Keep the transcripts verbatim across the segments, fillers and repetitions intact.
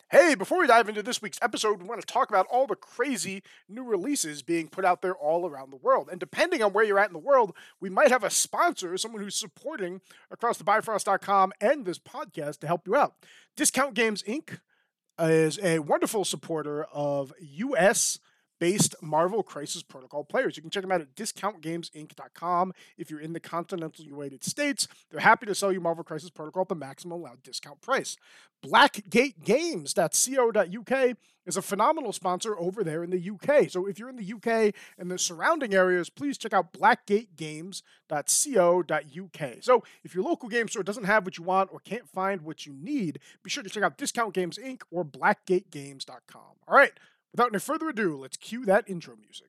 Hey, before we dive into this week's episode, we want to talk about all the crazy new releases being put out there all around the world. And depending on where you're at in the world, we might have a sponsor, someone who's supporting across the bifrost dot com and this podcast to help you out. Discount Games Incorporated is a wonderful supporter of U S based Marvel Crisis Protocol players. You can check them out at discount games inc dot com. If you're in the continental United States, they're happy to sell you Marvel Crisis Protocol at the maximum allowed discount price. blackgate games dot co dot U K is a phenomenal sponsor over there in the U K. So if you're in the U K and the surrounding areas, please check out blackgate games dot co dot U K. So if your local game store doesn't have what you want or can't find what you need, be sure to check out Discount Games Incorporated or blackgate games dot com. All right, without any further ado, let's cue that intro music.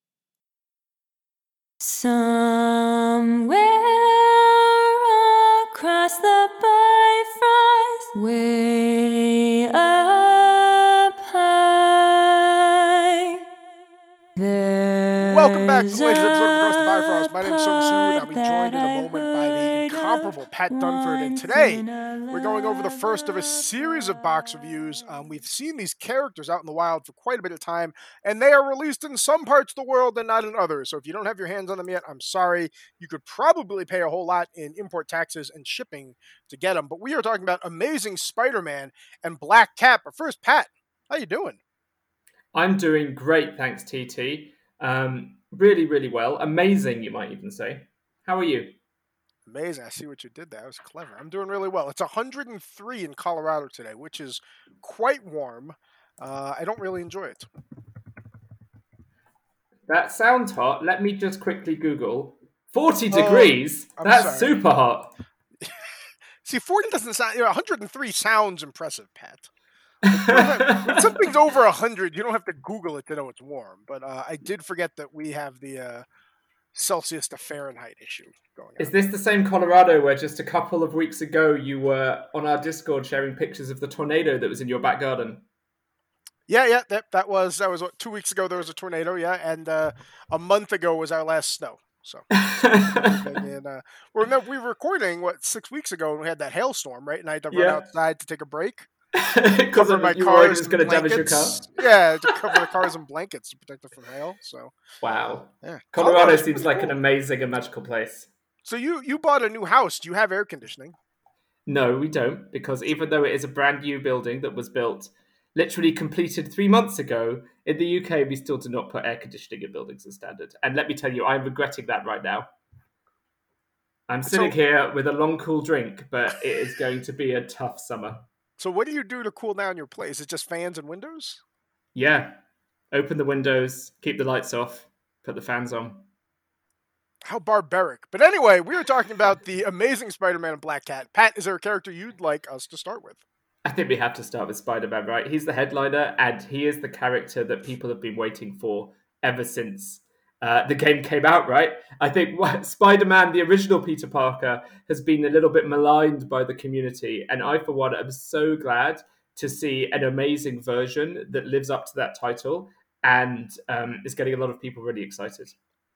Somewhere across the Bifrost, way up high, Welcome back to the latest episode of Across the Bifrost. My name is Sung Soo, and I'll be joined in a moment by the incomparable Pat Dunford. And today, we're going over the first of a series of box reviews. Um, we've seen these characters out in the wild for quite a bit of time, and they are released in some parts of the world and not in others. So if you don't have your hands on them yet, I'm sorry. You could probably pay a whole lot in import taxes and shipping to get them. But we are talking about Amazing Spider-Man and Black Cat. But first, Pat, how you doing? I'm doing great, thanks, T T. Um, really, really well. Amazing, you might even say. How are you? Amazing. I see what you did there. That was clever. I'm doing really well. It's one hundred three in Colorado today, which is quite warm. Uh, I don't really enjoy it. That sounds hot. Let me just quickly Google. forty degrees? I'm That's sorry. super hot. See, forty doesn't sound... You know, one hundred three sounds impressive, Pat. Like, when something's over one hundred, you don't have to Google it to know it's warm. But uh, I did forget that we have the uh, Celsius to Fahrenheit issue going on. Is this the same Colorado where just a couple of weeks ago you were on our Discord sharing pictures of the tornado that was in your back garden? Yeah, yeah, that that was that was what, two weeks ago. There was a tornado, yeah, and uh, a month ago was our last snow. So, and, uh, we we were recording what six weeks ago, and we had that hailstorm, right? And I had to run Yeah. outside to take a break, Because cover my you were cars, just going to damage your car. Yeah, to cover the cars in blankets to protect it from hail. So, Wow. yeah, Colorado Colorado's seems pretty like cool. an amazing and magical place. So you you bought a new house. Do you have air conditioning? No, we don't, because even though it is a brand new building that was built, literally completed three months ago, in the U K, we still do not put air conditioning in buildings as standard. And let me tell you, I'm regretting that right now. I'm sitting So- here with a long, cool drink, but it is going to be a tough summer. So what do you do to cool down your place? Is it just fans and windows? Yeah. Open the windows, keep the lights off, put the fans on. How barbaric. But anyway, we are talking about the Amazing Spider-Man and Black Cat. Pat, is there a character you'd like us to start with? I think we have to start with Spider-Man, right? He's the headliner, and he is the character that people have been waiting for ever since uh, the game came out, right? I think what, Spider-Man, the original Peter Parker, has been a little bit maligned by the community, and I, for one, am so glad to see an amazing version that lives up to that title and um, is getting a lot of people really excited.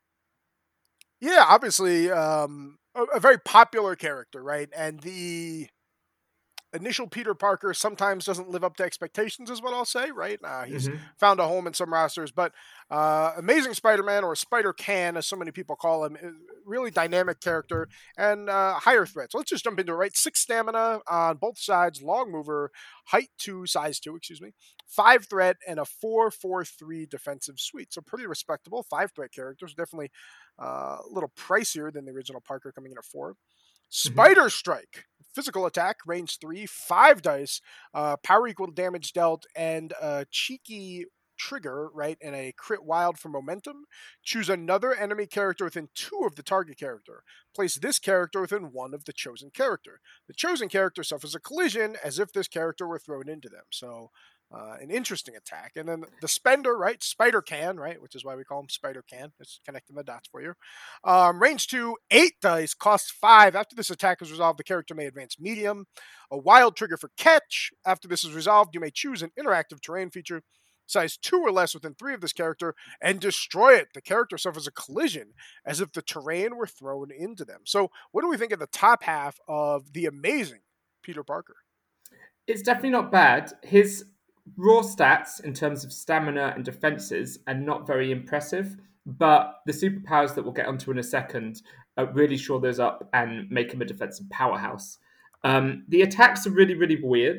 Yeah, obviously, um, a, a very popular character, right? And the initial Peter Parker sometimes doesn't live up to expectations, is what I'll say, right? Uh, he's Mhm. found a home in some rosters, but uh, Amazing Spider-Man, or Spider-Can, as so many people call him, is a really dynamic character and uh, higher threat. So let's just jump into it, right? Six stamina on both sides, long mover, height two, size two, excuse me, five threat, and a four four three defensive suite. So pretty respectable. Five threat characters, definitely uh, a little pricier than the original Parker coming in at four. Spider Strike, physical attack, range three, five dice, uh, power equal to damage dealt, and a cheeky trigger, right, and a crit wild for momentum. Choose another enemy character within two of the target character. Place this character within one of the chosen character. The chosen character suffers a collision as if this character were thrown into them. So, uh, an interesting attack. And then the Spender, right, Spider Can, right, which is why we call him Spider Can. It's connecting the dots for you. Um, range two, eight dice, costs five. After this attack is resolved, the character may advance medium. A wild trigger for catch. After this is resolved, you may choose an interactive terrain feature, size two or less within three of this character, and destroy it. The character suffers a collision as if the terrain were thrown into them. So, what do we think of the top half of the amazing Peter Parker? It's definitely not bad. His raw stats in terms of stamina and defenses are not very impressive, but the superpowers that we'll get onto in a second uh, really shore those up and make him a defensive powerhouse. Um, the attacks are really, really weird.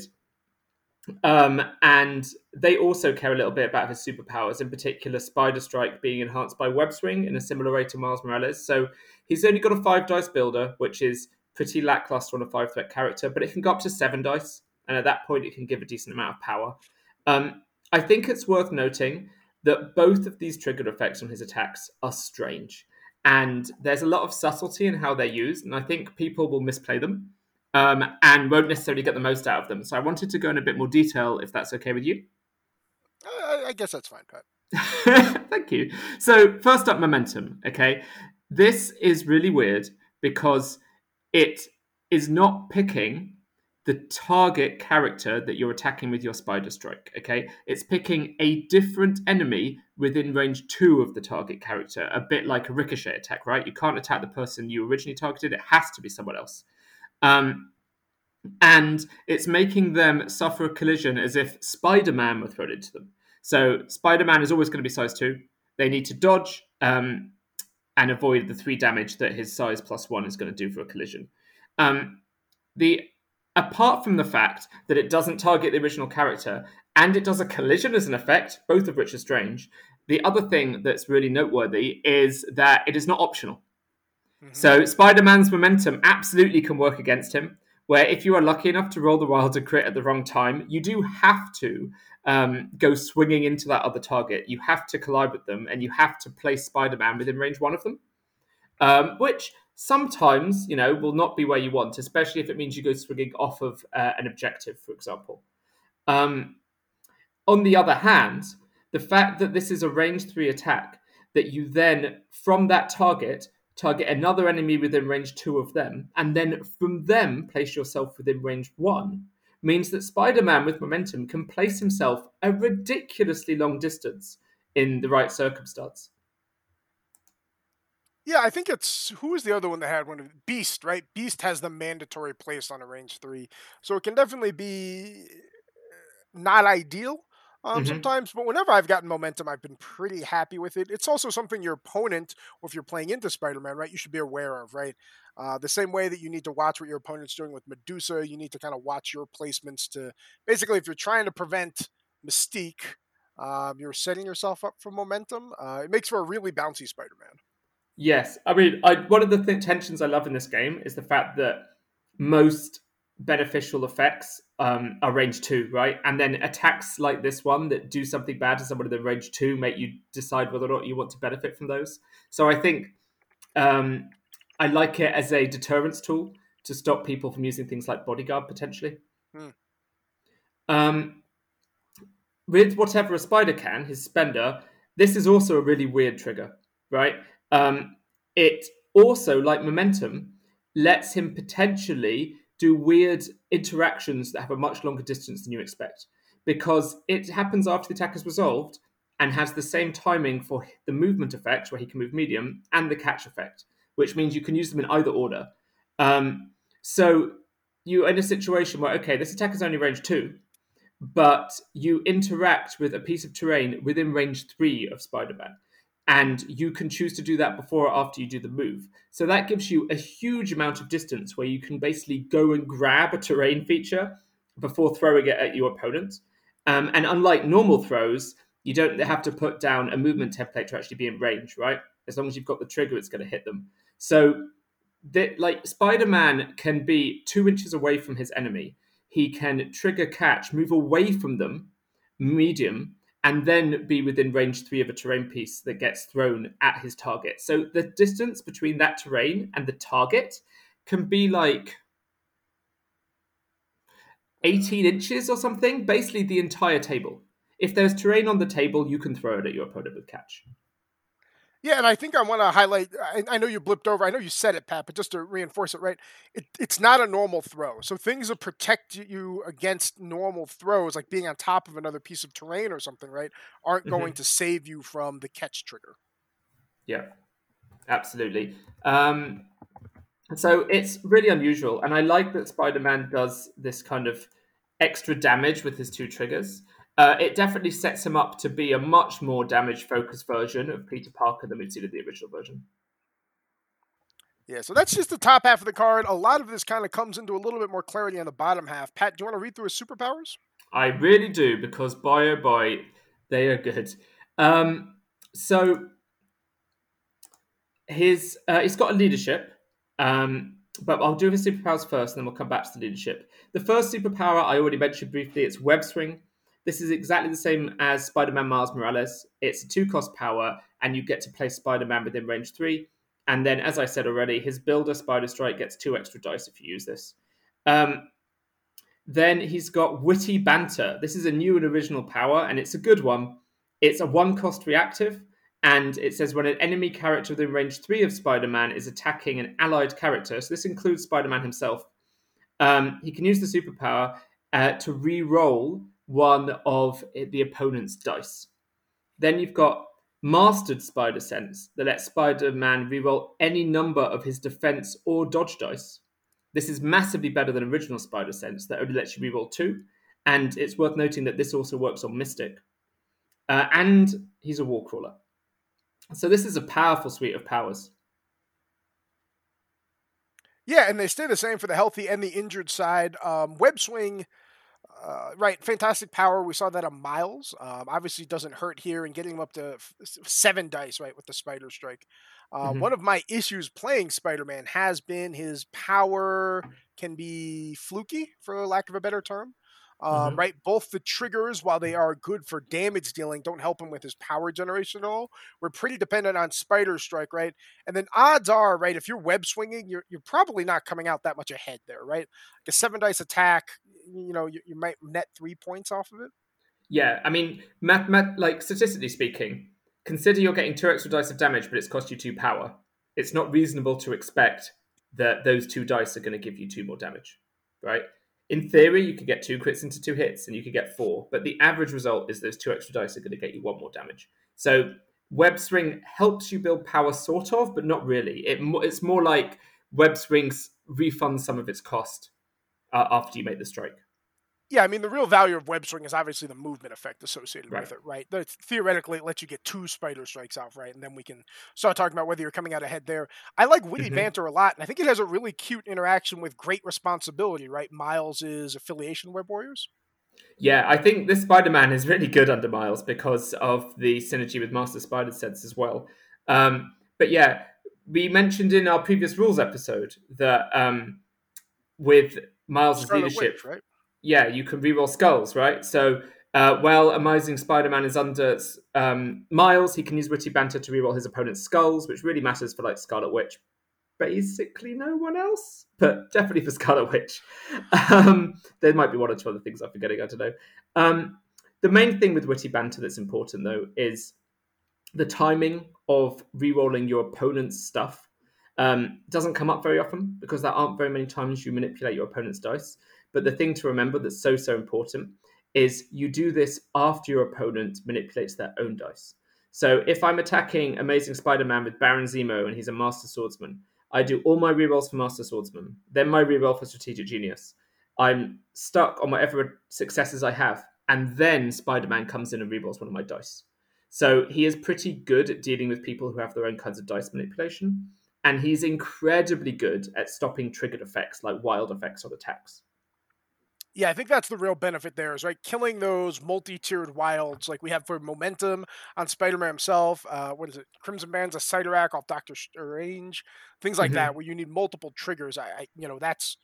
Um, and they also care a little bit about his superpowers, in particular Spider Strike being enhanced by Web Swing in a similar way to Miles Morales. So he's only got a five dice builder, which is pretty lackluster on a five threat character, but it can go up to seven dice. And at that point, it can give a decent amount of power. Um, I think it's worth noting that both of these trigger effects on his attacks are strange. And there's a lot of subtlety in how they're used, and I think people will misplay them. Um, and won't necessarily get the most out of them. So I wanted to go in a bit more detail, if that's okay with you. Uh, I guess that's fine, Pat. Thank you. So first up, momentum. Okay, this is really weird because it is not picking the target character that you're attacking with your Spider Strike. Okay, it's picking a different enemy within range two of the target character, a bit like a ricochet attack, right? You can't attack the person you originally targeted; it has to be someone else. Um, and it's making them suffer a collision as if Spider-Man were thrown into them. So Spider-Man is always going to be size two. They need to dodge um, and avoid the three damage that his size plus one is going to do for a collision. Um, the apart from the fact that it doesn't target the original character and it does a collision as an effect, both of which are strange, the other thing that's really noteworthy is that it is not optional. Mm-hmm. So Spider-Man's momentum absolutely can work against him, where if you are lucky enough to roll the wild and crit at the wrong time, you do have to um, go swinging into that other target. You have to collide with them, and you have to place Spider-Man within range one of them, um, which sometimes, you know, will not be where you want, especially if it means you go swinging off of uh, an objective, for example. Um, on the other hand, the fact that this is a range three attack, that you then, from that target, target another enemy within range two of them, and then from them place yourself within range one, means that Spider-Man with momentum can place himself a ridiculously long distance in the right circumstance. Yeah, I think it's, who was the other one that had one? Beast, right? Beast has the mandatory place on a range three. So it can definitely be not ideal um, mm-hmm. sometimes, but whenever I've gotten momentum, I've been pretty happy with it. It's also something your opponent, or if you're playing into Spider-Man, right, you should be aware of, right? Uh, the same way that you need to watch what your opponent's doing with Medusa, you need to kind of watch your placements to, basically, if you're trying to prevent Mystique, um, you're setting yourself up for momentum. Uh, it makes for a really bouncy Spider-Man. Yes. I mean, I, one of the th- tensions I love in this game is the fact that most beneficial effects um, are range two, right? And then attacks like this one that do something bad to someone in the range two make you decide whether or not you want to benefit from those. So I think um, I like it as a deterrence tool to stop people from using things like Bodyguard potentially. Hmm. Um, with whatever a spider can, his spender, this is also a really weird trigger, right? Um, it also, like momentum, lets him potentially do weird interactions that have a much longer distance than you expect, because it happens after the attack is resolved and has the same timing for the movement effect, where he can move medium, and the catch effect, which means you can use them in either order. Um, so you're in a situation where, okay, this attack is only range two, but you interact with a piece of terrain within range three of Spider-Man. And you can choose to do that before or after you do the move. So that gives you a huge amount of distance where you can basically go and grab a terrain feature before throwing it at your opponent. Um, and unlike normal throws, you don't have to put down a movement template to actually be in range, right? As long as you've got the trigger, it's going to hit them. So that, like, Spider-Man can be two inches away from his enemy. He can trigger catch, move away from them, medium, and then be within range three of a terrain piece that gets thrown at his target. So the distance between that terrain and the target can be like eighteen inches or something, basically the entire table. If there's terrain on the table, you can throw it at your opponent with catch. Yeah, and I think I want to highlight, I, I know you blipped over, I know you said it, Pat, but just to reinforce it, right, it, it's not a normal throw. So things that protect you against normal throws, like being on top of another piece of terrain or something, right, aren't mm-hmm. going to save you from the catch trigger. Yeah, absolutely. Um, so it's really unusual, and I like that Spider-Man does this kind of extra damage with his two triggers. Uh, it definitely sets him up to be a much more damage-focused version of Peter Parker than we've seen in the original version. Yeah, so that's just the top half of the card. A lot of this kind of comes into a little bit more clarity on the bottom half. Pat, do you want to read through his superpowers? I really do, because boy oh boy, they are good. Um, so his uh, he's got a leadership, um, but I'll do his superpowers first, and then we'll come back to the leadership. The first superpower I already mentioned briefly. It's web swing. This is exactly the same as Spider-Man Miles Morales. It's a two-cost power, and you get to play Spider-Man within range three. And then, as I said already, his builder Spider Strike gets two extra dice if you use this. Um, then he's got witty banter. This is a new and original power, and it's a good one. It's a one-cost reactive. And it says when an enemy character within range three of Spider-Man is attacking an allied character, so this includes Spider-Man himself, um, he can use the superpower uh, to re-roll one of the opponent's dice. Then you've got Mastered Spider Sense that lets Spider-Man re-roll any number of his defense or dodge dice. This is massively better than original Spider Sense that only lets you re-roll two. And it's worth noting that this also works on Mystic. Uh, and he's a Wallcrawler. So this is a powerful suite of powers. Yeah, and they stay the same for the healthy and the injured side. Um, web swing, uh, right, fantastic power. We saw that on Miles. Um, obviously doesn't hurt here, and getting him up to f- seven dice, right, with the Spider Strike. Uh, Mm-hmm. One of my issues playing Spider-Man has been his power can be fluky, for lack of a better term. Um, Mm-hmm. right, both the triggers, while they are good for damage dealing, don't help him with his power generation at all. We're pretty dependent on Spider Strike, right? And then odds are, right, if you're web swinging, you're you're probably not coming out that much ahead there, right? Like a seven dice attack, you know, you, you might net three points off of it. Yeah, I mean, math, math, like statistically speaking, consider you're getting two extra dice of damage, but it's cost you two power. It's not reasonable to expect that those two dice are going to give you two more damage, right? In theory, you could get two crits into two hits, and you could get four, but the average result is those two extra dice are going to get you one more damage. So web swing helps you build power, sort of, but not really. It it's more like web swings refunds some of its cost uh, after you make the strike. Yeah, I mean, the real value of web swing is obviously the movement effect associated Right. with it, right? That theoretically, it lets you get two Spider Strikes out, right? And then we can start talking about whether you're coming out ahead there. I like witty Mhm. banter a lot, and I think it has a really cute interaction with great responsibility, right? Miles' affiliation Web Warriors. Yeah, I think this Spider-Man is really good under Miles because of the synergy with Master Spider Sense as well. Um, but yeah, we mentioned in our previous rules episode that um, with Miles' Scarlet leadership, Witch, right? yeah, you can reroll skulls, right? So uh, while Amazing Spider-Man is under um, Miles, he can use Witty Banter to reroll his opponent's skulls, which really matters for like Scarlet Witch. Basically no one else, but definitely for Scarlet Witch. Um, there might be one or two other things I'm forgetting, I don't know. Um, the main thing with Witty Banter that's important, though, is the timing of re-rolling your opponent's stuff. Um, doesn't come up very often because there aren't very many times you manipulate your opponent's dice. But the thing to remember that's so, so important is you do this after your opponent manipulates their own dice. So if I'm attacking Amazing Spider-Man with Baron Zemo and he's a Master Swordsman, I do all my rerolls for Master Swordsman, then my reroll for Strategic Genius. I'm stuck on whatever successes I have, and then Spider-Man comes in and rerolls one of my dice. So he is pretty good at dealing with people who have their own kinds of dice manipulation, and he's incredibly good at stopping triggered effects like wild effects on attacks. Yeah, I think that's the real benefit there is, right, killing those multi-tiered wilds like we have for Momentum on Spider-Man himself. Uh, what is it? Crimson Band's a Cyterac off Doctor Strange. Things like Mhm. that where you need multiple triggers. I, I you know, that's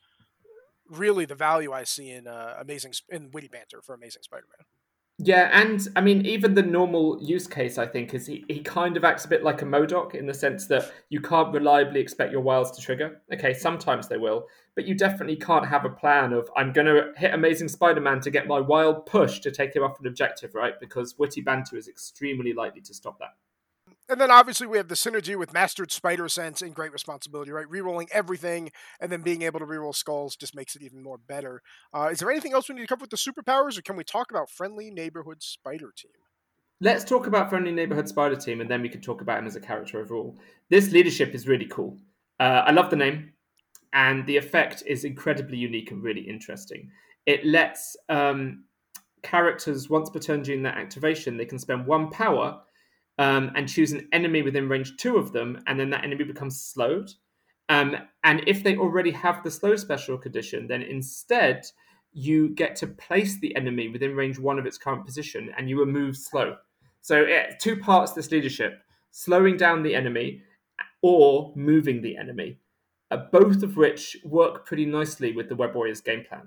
really the value I see in uh, Amazing Sp- in Witty Banter for Amazing Spider-Man. Yeah, and I mean, even the normal use case, I think, is he, he kind of acts a bit like a MODOK in the sense that you can't reliably expect your wilds to trigger. Okay, sometimes they will, but you definitely can't have a plan of, I'm going to hit Amazing Spider-Man to get my wild push to take him off an objective, right? Because Witty Banter is extremely likely to stop that. And then obviously we have the synergy with Mastered Spider Sense and Great Responsibility, right? Rerolling everything and then being able to reroll skulls just makes it even more better. Uh, is there anything else we need to cover with the superpowers, or can we talk about Friendly Neighborhood Spider Team? Let's talk about Friendly Neighborhood Spider Team, and then we can talk about him as a character overall. This leadership is really cool. Uh, I love the name, and the effect is incredibly unique and really interesting. It lets um, characters, once per turn during their activation, they can spend one power um, and choose an enemy within range two of them, and then that enemy becomes slowed. Um, and if they already have the slow special condition, then instead you get to place the enemy within range one of its current position, and you remove slow. So it, two parts to this leadership: slowing down the enemy or moving the enemy, uh, both of which work pretty nicely with the Web Warriors game plan.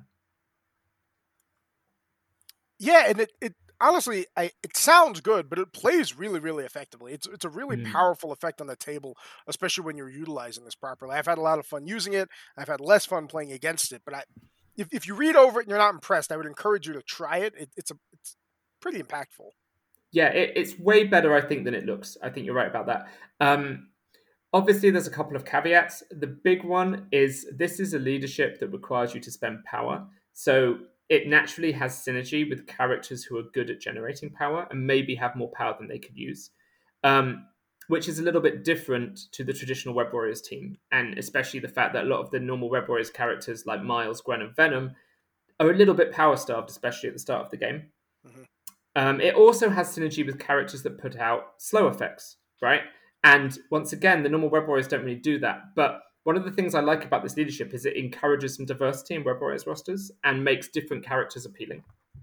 Yeah, and it, it honestly, I, it sounds good, but it plays really, really effectively. It's it's a really Mm. powerful effect on the table, especially when you're utilizing this properly. I've had a lot of fun using it. I've had less fun playing against it, but I, if, if you read over it and you're not impressed, I would encourage you to try it. it it's a it's pretty impactful. Yeah, it, it's way better, I think, than it looks. I think you're right about that. Um, obviously, there's a couple of caveats. The big one is this is a leadership that requires you to spend power. So it naturally has synergy with characters who are good at generating power and maybe have more power than they could use, um, which is a little bit different to the traditional Web Warriors team. And especially the fact that a lot of the normal Web Warriors characters like Miles, Gwen, and Venom are a little bit power starved, especially at the start of the game. Mm-hmm. Um, it also has synergy with characters that put out slow effects, right? And once again, the normal Web Warriors don't really do that. But one of the things I like about this leadership is it encourages some diversity in Web Warriors rosters and makes different characters appealing.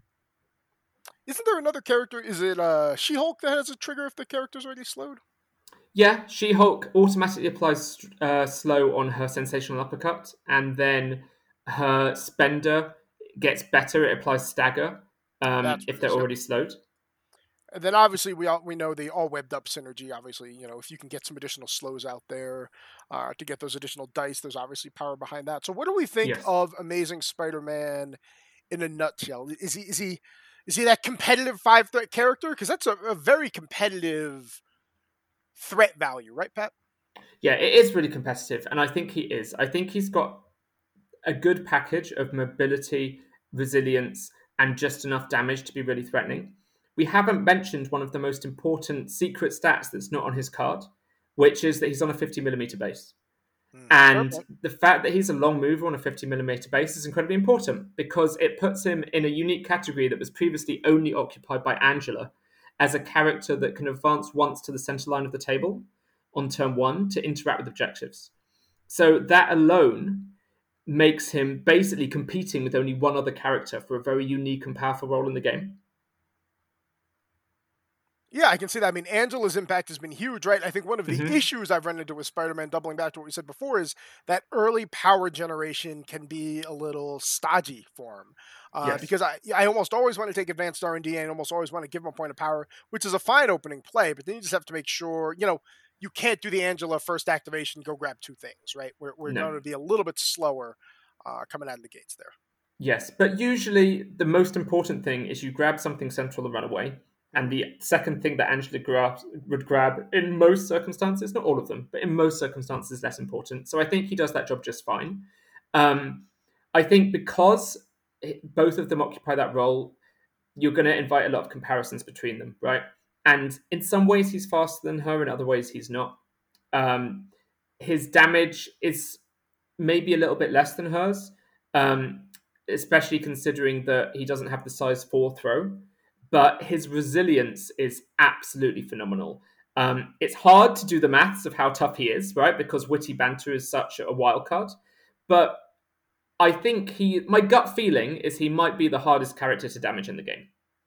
Isn't there another character? Is it uh, She-Hulk that has a trigger if the character's already slowed? Yeah, She-Hulk automatically applies uh, slow on her sensational uppercut, and then her spender gets better. It applies stagger um, if they're already slowed. And then obviously we all, we know the all webbed up synergy. Obviously, you know, if you can get some additional slows out there uh, to get those additional dice, there's obviously power behind that. So what do we think Yes. of Amazing Spider-Man in a nutshell? Is he is he is he that competitive five threat character? Because that's a, a very competitive threat value, right, Pat? Yeah, it is really competitive, and I think he is. I think he's got a good package of mobility, resilience, and just enough damage to be really threatening. We haven't mentioned one of the most important secret stats that's not on his card, which is that he's on a fifty millimeter base. Mm, And perfect. the fact that he's a long mover on a fifty millimeter base is incredibly important because it puts him in a unique category that was previously only occupied by Angela as a character that can advance once to the center line of the table on turn one to interact with objectives. So that alone makes him basically competing with only one other character for a very unique and powerful role in the game. Yeah, I can see that. I mean, Angela's impact has been huge, right? I think one of the Mhm. issues I've run into with Spider-Man, doubling back to what we said before, is that early power generation can be a little stodgy for him. Uh, Yes. Because I, I almost always want to take advanced R and D and almost always want to give him a point of power, which is a fine opening play, but then you just have to make sure, you know, you can't do the Angela first activation, go grab two things, right? We're, we're No. going to be a little bit slower uh, coming out of the gates there. Yes, but usually the most important thing is you grab something central and run away. And the second thing that Angela grabs, would grab in most circumstances, not all of them, but in most circumstances, is less important. So I think he does that job just fine. Um, I think because both of them occupy that role, you're going to invite a lot of comparisons between them, right? And in some ways, he's faster than her. In other ways, he's not. Um, his damage is maybe a little bit less than hers, um, especially considering that he doesn't have the size four throw. But his resilience is absolutely phenomenal. Um, it's hard to do the maths of how tough he is, right? Because witty banter is such a wild card. But I think he, my gut feeling is he might be the hardest character to damage in the game.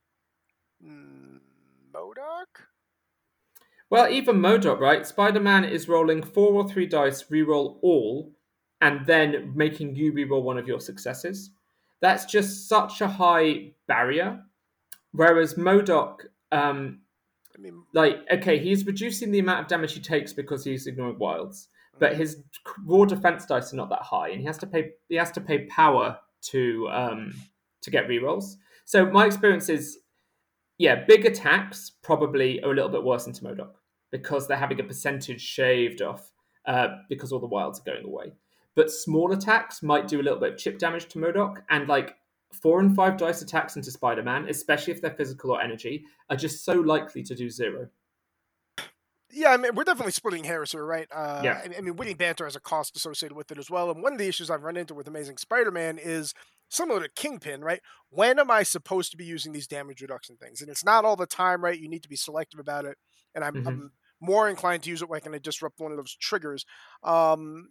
Mm, MODOK? Well, even MODOK, right? Spider-Man is rolling four or three dice, reroll all, and then making you reroll one of your successes. That's just such a high barrier. Whereas MODOK, um, I mean, like, okay, he's reducing the amount of damage he takes because he's ignoring wilds, but his raw defense dice are not that high, and he has to pay he has to pay power to um, to get rerolls. So my experience is, yeah, big attacks probably are a little bit worse into MODOK because they're having a percentage shaved off uh, because all the wilds are going away. But small attacks might do a little bit of chip damage to MODOK, and like four and five dice attacks into Spider-Man, especially if they're physical or energy, are just so likely to do zero. Yeah, I mean, we're definitely splitting hairs here, right? Uh, Yeah. I, I mean, witty banter has a cost associated with it as well. And one of the issues I've run into with Amazing Spider-Man is similar to Kingpin, right? When am I supposed to be using these damage reduction things? And it's not all the time, right? You need to be selective about it. And I'm, Hmm. I'm more inclined to use it when I can disrupt one of those triggers. Um,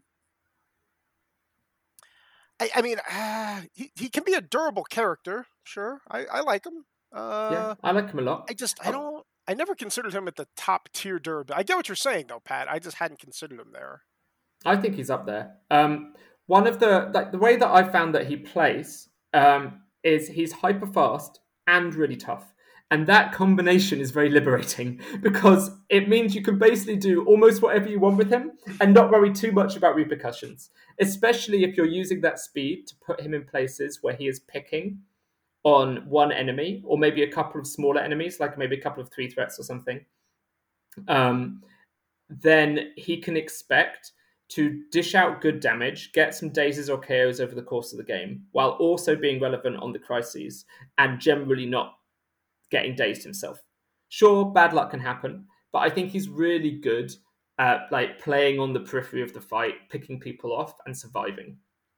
I, I mean, uh, he, he can be a durable character, sure. I, I like him. Yeah, Uh, I like him a lot. I just, I Uh, don't, I never considered him at the top tier durability. I get what you're saying, though, Pat. I just hadn't considered him there. I think he's up there. Um, one of the like the way that I found that he plays um, is he's hyper fast and really tough, and that combination is very liberating because it means you can basically do almost whatever you want with him and not worry too much about repercussions. Especially if you're using that speed to put him in places where he is picking on one enemy or maybe a couple of smaller enemies, like maybe a couple of three threats or something. Um, then he can expect to dish out good damage, get some dazes or K Os over the course of the game, while also being relevant on the crises and generally not getting dazed himself. Sure, bad luck can happen, but I think he's really good at like playing on the periphery of the fight, picking people off and surviving.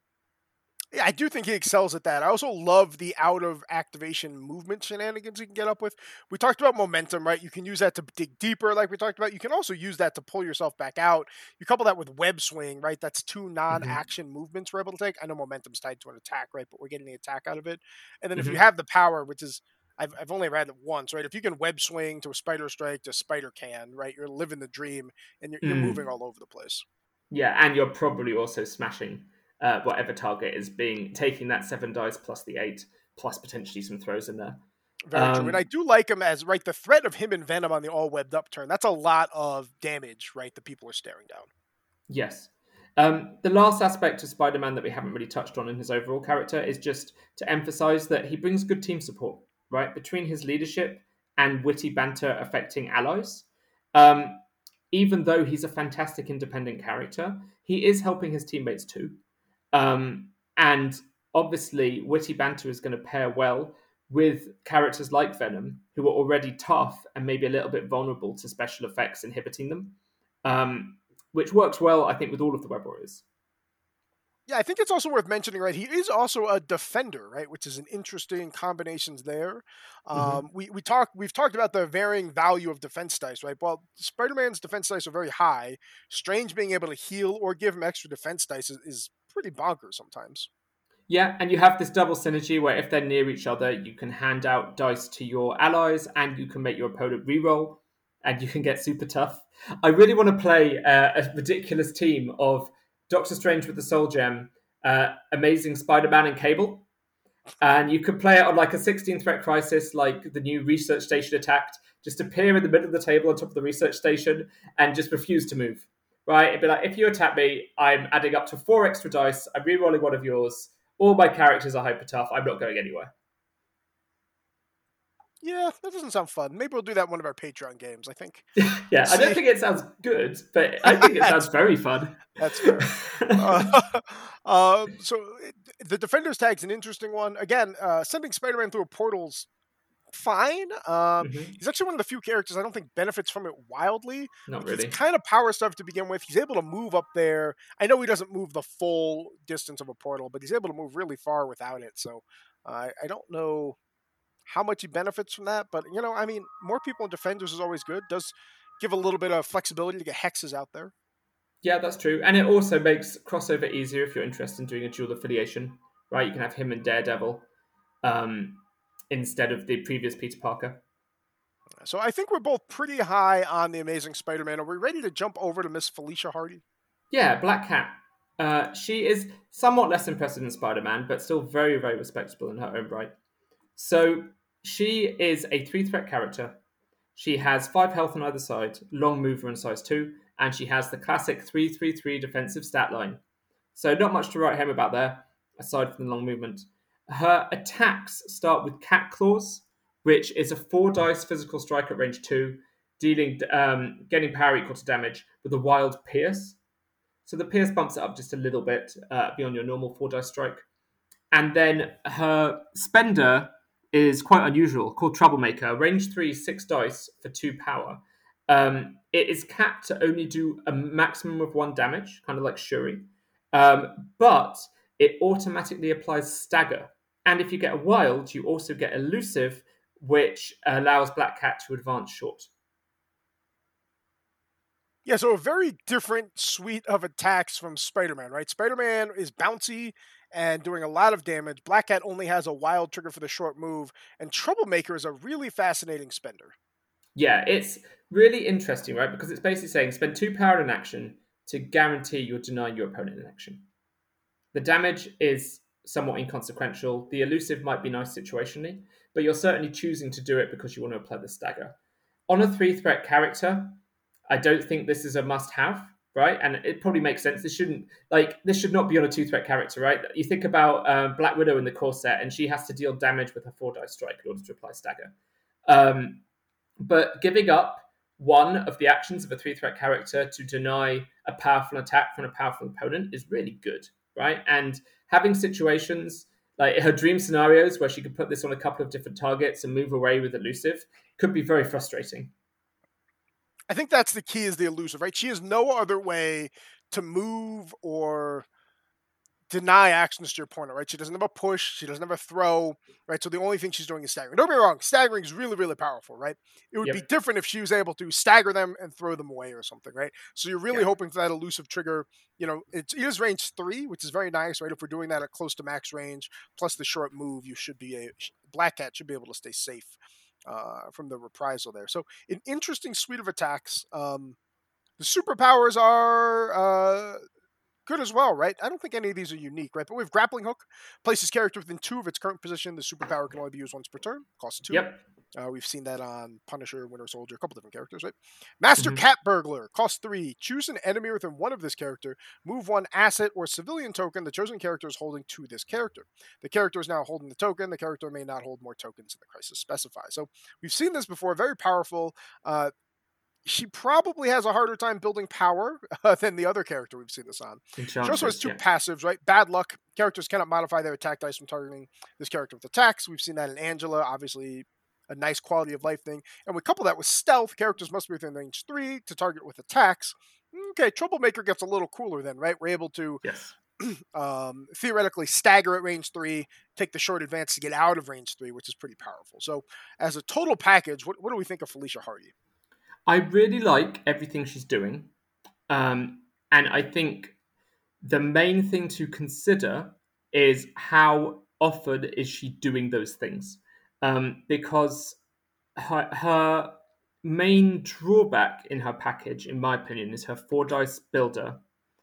Yeah, I do think he excels at that. I also love the out of activation movement shenanigans he can get up with. We talked about momentum, right? You can use that to dig deeper, like we talked about. You can also use that to pull yourself back out. You couple that with web swing, right? That's two Hmm. non-action movements we're able to take. I know momentum's tied to an attack, right? But we're getting the attack out of it. And then if you Hmm. have the power, which is I've, I've only read it once, right? If you can web swing to a spider strike to spider can, right? You're living the dream and you're, you're moving Mm. all over the place. Yeah, and you're probably also smashing uh, whatever target is being taking that seven dice plus the eight plus potentially some throws in there. Very true. And I Um, do like him as right the threat of him and Venom on the all webbed up turn. That's a lot of damage, right? That people are staring down. yes. Um, the last aspect of Spider Man that we haven't really touched on in his overall character is just to emphasize that he brings good team support, right? Between his leadership and witty banter affecting allies. Um, even though he's a fantastic independent character, he is helping his teammates too. Um, and obviously, witty banter is going to pair well with characters like Venom, who are already tough and maybe a little bit vulnerable to special effects inhibiting them, um, which works well, I think, with all of the Web Warriors. Yeah, I think it's also worth mentioning, right? He is also a defender, right? Which is an interesting combinations there. Hmm. Um, we we talk we've talked about the varying value of defense dice, right? Well, Spider-Man's defense dice are very high. Strange being able to heal or give him extra defense dice is, is pretty bonkers sometimes. Yeah, and you have this double synergy where if they're near each other, you can hand out dice to your allies and you can make your opponent reroll and you can get super tough. I really want to play uh, a ridiculous team of Doctor Strange with the Soul Gem, uh, Amazing Spider Man and Cable. And you could play it on like a sixteen threat crisis, like the new research station attacked. Just appear in the middle of the table on top of the research station and just refuse to move. Right? It'd be like, if you attack me, I'm adding up to four extra dice. I'm re-rolling one of yours. All my characters are hyper tough. I'm not going anywhere. Yeah, that doesn't sound fun. Maybe we'll do that in one of our Patreon games. I think we'll Yeah, I don't see. think it sounds good, but I think it sounds that's very fun. that's fair. Uh, um, so it- the defender's tag's an interesting one. Again, uh, sending Spider-Man through a portal's fine. Um, Hmm. he's actually one of the few characters I don't think benefits from it wildly. Not Like he's really. kind of power stuff to begin with. He's able to move up there. I know he doesn't move the full distance of a portal, but he's able to move really far without it. So uh, I don't know how much he benefits from that, but you know, I mean, more people in defenders is always good. Does give a little bit of flexibility to get hexes out there. Yeah, that's true. And it also makes crossover easier if you're interested in doing a dual affiliation, right? You can have him and Daredevil um, instead of the previous Peter Parker. So I think we're both pretty high on the Amazing Spider-Man. Are we ready to jump over to Miss Felicia Hardy? Yeah, Black Cat. Uh, she is somewhat less impressive than Spider Man, but still very, very respectable in her own right. So she is a three threat character. She has five health on either side, long mover and size two, and she has the classic three three three defensive stat line. So not much to write home about there, aside from the long movement. Her attacks start with Cat Claws, which is a four dice physical strike at range two, dealing um, getting power equal to damage with a wild pierce. So the pierce bumps it up just a little bit uh, beyond your normal four dice strike. And then her spender is quite unusual, called Troublemaker. Range three, six dice for two power. Um, it is capped to only do a maximum of one damage, kind of like Shuri. Um, but it automatically applies stagger. And if you get a wild, you also get elusive, which allows Black Cat to advance short. Yeah, so a very different suite of attacks from Spider-Man, right? Spider-Man is bouncy and doing a lot of damage. Black Cat only has a wild trigger for the short move, and Troublemaker is a really fascinating spender. Yeah, it's really interesting, right? Because it's basically saying spend two power in action to guarantee you're denying your opponent an action. The damage is somewhat inconsequential. The elusive might be nice situationally, but you're certainly choosing to do it because you want to apply the stagger. On a three-threat character, I don't think this is a must-have, right? And it probably makes sense. This shouldn't, like, this should not be on a two-threat character, right? You think about uh, Black Widow in the core set, and she has to deal damage with her four-dice strike in order to apply stagger. Um, but giving up one of the actions of a three-threat character to deny a powerful attack from a powerful opponent is really good, right? And having situations like her dream scenarios where she could put this on a couple of different targets and move away with elusive could be very frustrating. I think that's the key, is the elusive, right? She has no other way to move or deny actions to your opponent, right? She doesn't have a push, she doesn't have a throw, right? So the only thing she's doing is staggering. Don't be wrong, staggering is really, really powerful, right? It would Yep. be different if she was able to stagger them and throw them away or something, right? So you're really Yeah. hoping for that elusive trigger. You know, it's, it is range three, which is very nice, right? If we're doing that at close to max range, plus the short move, you should be a Black Cat should be able to stay safe uh, from the reprisal there. So an interesting suite of attacks. Um, the superpowers are uh, good as well, right? I don't think any of these are unique, right? But we have Grappling Hook, places character within two of its current position. The superpower can only be used once per turn, costs two. Yep. Uh, we've seen that on Punisher, Winter Soldier, a couple different characters, right? Master Mhm. Cat Burglar, cost three. Choose an enemy within one of this character. Move one asset or civilian token the chosen character is holding to this character. The character is now holding the token. The character may not hold more tokens than the crisis specifies. So we've seen this before. Very powerful. Uh, she probably has a harder time building power uh, than the other character we've seen this on. She also has two yeah. passives, right? Bad Luck. Characters cannot modify their attack dice from targeting this character with attacks. We've seen that in Angela, obviously a nice quality of life thing. And we couple that with Stealth. Characters must be within range three to target with attacks. Okay, Troublemaker gets a little cooler then, right? We're able to Yes. um, theoretically stagger at range three, take the short advance to get out of range three, which is pretty powerful. So as a total package, what, what do we think of Felicia Hardy? I really like everything she's doing. Um, and I think the main thing to consider is how often is she doing those things? Um, because her, her main drawback in her package, in my opinion, is her four dice builder,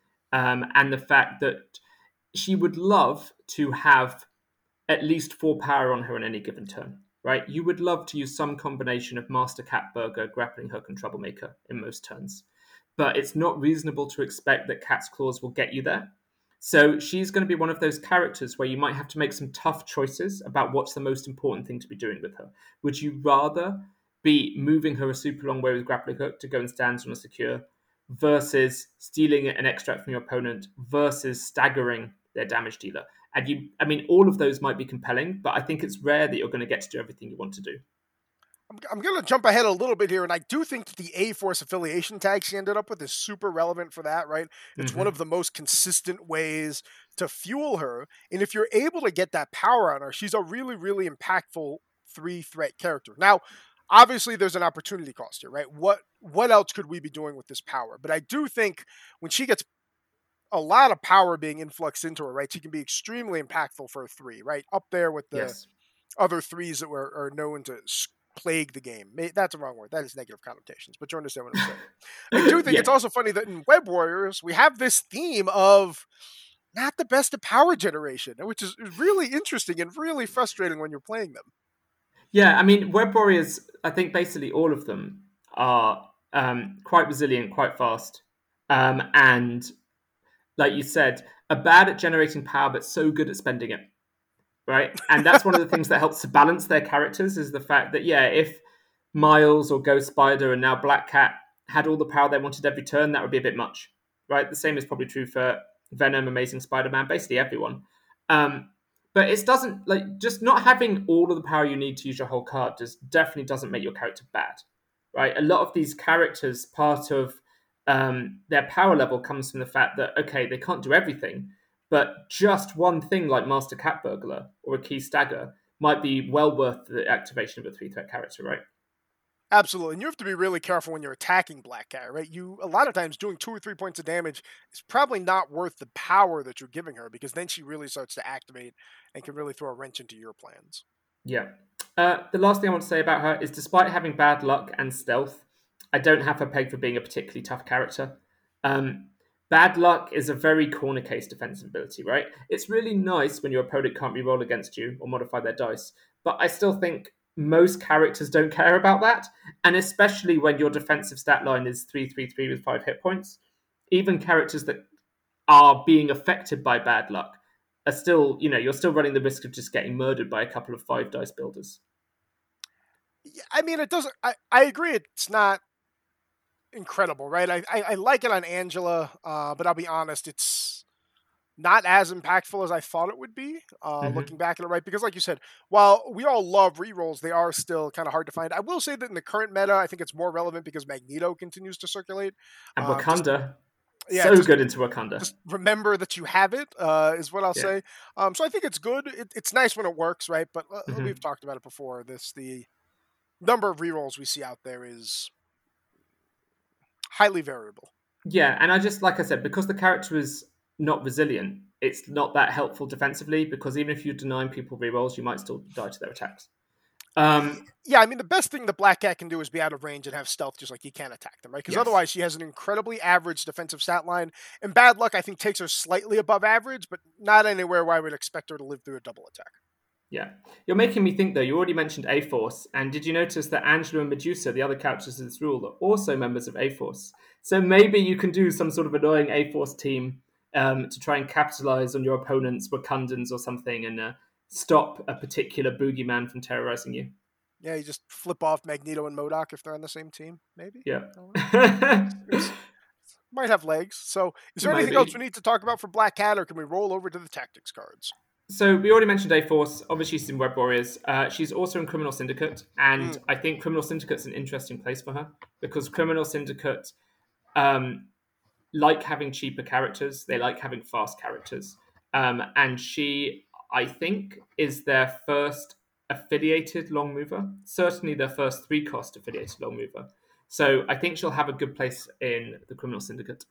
um, and the fact that she would love to have at least four power on her on any given turn. Right? You would love to use some combination of Master Cat Burger, Grappling Hook, and Troublemaker in most turns. But it's not reasonable to expect that Cat's Claws will get you there. So she's going to be one of those characters where you might have to make some tough choices about what's the most important thing to be doing with her. Would you rather be moving her a super long way with Grappling Hook to go and stand on a secure versus stealing an extract from your opponent versus staggering their damage dealer? And you, I mean, all of those might be compelling, but I think it's rare that you're going to get to do everything you want to do. I'm, I'm going to jump ahead a little bit here, and I do think that the A-Force affiliation tag she ended up with is super relevant for that, right? It's Mhm. one of the most consistent ways to fuel her, and if you're able to get that power on her, she's a really, really impactful three-threat character. Now, obviously, there's an opportunity cost here, right? What what else could we be doing with this power? But I do think when she gets a lot of power being influxed into her, right, she can be extremely impactful for a three, right? Up there with the Yes. other threes that were are known to plague the game. That's a wrong word. That is negative connotations, but you understand what I'm saying. I do think Yeah. it's also funny that in Web Warriors, we have this theme of not the best of power generation, which is really interesting and really frustrating when you're playing them. Yeah, I mean, Web Warriors, I think basically all of them are um, quite resilient, quite fast. Um, and like you said, are bad at generating power, but so good at spending it. Right? And that's one of the things that helps to balance their characters is the fact that, yeah, if Miles or Ghost Spider and now Black Cat had all the power they wanted every turn, that would be a bit much. Right? The same is probably true for Venom, Amazing Spider-Man, basically everyone. Um, but it doesn't, like, just not having all of the power you need to use your whole card just definitely doesn't make your character bad. Right? A lot of these characters, part of um, their power level comes from the fact that, okay, they can't do everything, but just one thing like Master Cat Burglar or a Key Stagger might be well worth the activation of a three-threat character, right? Absolutely, and you have to be really careful when you're attacking Black Cat, right? You a lot of times doing two or three points of damage is probably not worth the power that you're giving her, because then she really starts to activate and can really throw a wrench into your plans. Yeah. Uh, the last thing I want to say about her is, despite having bad luck and stealth, I don't have her pegged for being a particularly tough character. Um, bad luck is a very corner case defensive ability, right? It's really nice when your opponent can't reroll against you or modify their dice, but I still think most characters don't care about that, and especially when your defensive stat line is three three three with five hit points. Even characters that are being affected by bad luck are still, you know, you're still running the risk of just getting murdered by a couple of five dice builders. Yeah, I mean, it doesn't. I, I agree. It's not incredible, right? I I, I like it on Angela, uh, but I'll be honest, it's not as impactful as I thought it would be. Uh, Mm-hmm. looking back at it, right? Because, like you said, while we all love rerolls, they are still kind of hard to find. I will say that in the current meta, I think it's more relevant because Magneto continues to circulate. And Um, just Wakanda, yeah, so just good into Wakanda. just remember that you have it, uh, is what I'll Yeah. say. Um, so I think it's good. It, it's nice when it works, right? But uh, Mhm. we've talked about it before. This the number of rerolls we see out there is highly variable. Yeah, and I just, like I said, because the character is not resilient, it's not that helpful defensively, because even if you're denying people rerolls, you might still die to their attacks. Um, Yeah, I mean, the best thing the Black Cat can do is be out of range and have stealth, just like you can't attack them, right? Because Yes. otherwise, she has an incredibly average defensive stat line. And bad luck, I think, takes her slightly above average, but not anywhere where I would expect her to live through a double attack. yeah. You're making me think, though, you already mentioned A-Force, and did you notice that Angela and Medusa, the other characters in this rule, are also members of A-Force? So maybe you can do some sort of annoying A-Force team um, to try and capitalize on your opponent's Wakandans or something, and uh, stop a particular boogeyman from terrorizing you. Yeah, you just flip off Magneto and MODOK if they're on the same team, maybe? Yeah. It's- might have legs. So, is there anything Maybe. else we need to talk about for Black Cat, or can we roll over to the tactics cards? So we already mentioned A-Force. Obviously, she's in Web Warriors. Uh, she's also in Criminal Syndicate, and Mm. I think Criminal Syndicate's an interesting place for her, because Criminal Syndicate um, like having cheaper characters. They like having fast characters, um, and she, I think, is their first affiliated long mover. Certainly, their first three cost affiliated long mover. So I think she'll have a good place in the Criminal Syndicate.